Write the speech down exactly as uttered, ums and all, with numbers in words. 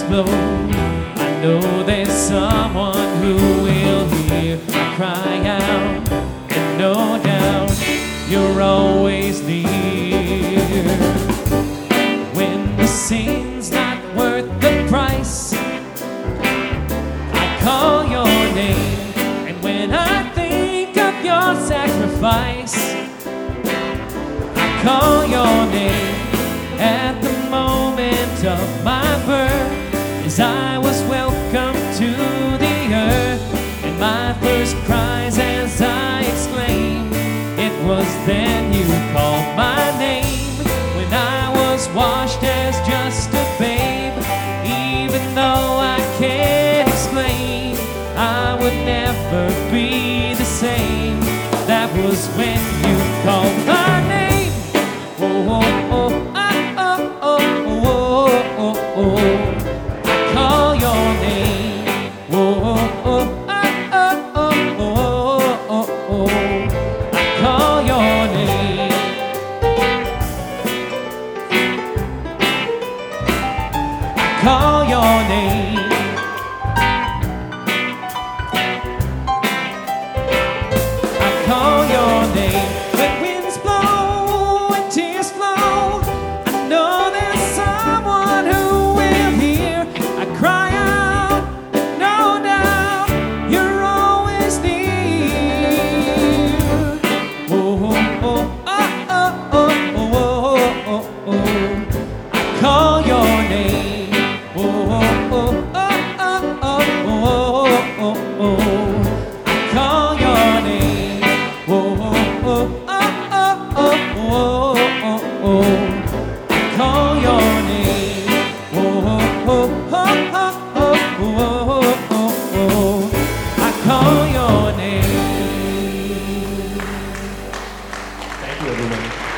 blow, I know there's someone who will hear my cry out, and no doubt you're always near. When the sin's not worth the price, I call your name, and when I think of your sacrifice, I call your name. At the moment of my birth, as I was welcomed to the earth, and my first cries as I exclaimed, it was then you called my name. When I was washed as just a babe, even though I can't explain, I would never be the same. That was when you called my name. Oh, oh, oh. I call your name. Oh, oh, oh, oh, oh, oh, oh, oh. I call your name. I call your name. I call your name. When winds blow and tears flow, I know there's someone who will hear. I cry out, no doubt you're always near. Oh, oh, oh, oh, oh, oh, oh, oh, oh. I call your name. Oh, oh, oh, oh, oh, oh, oh, oh. I call your name. Oh, oh, oh, oh, oh, oh, oh, oh. I call your name. Oh, oh, oh, oh, oh, oh, oh, oh. I call your name. Thank you, everyone.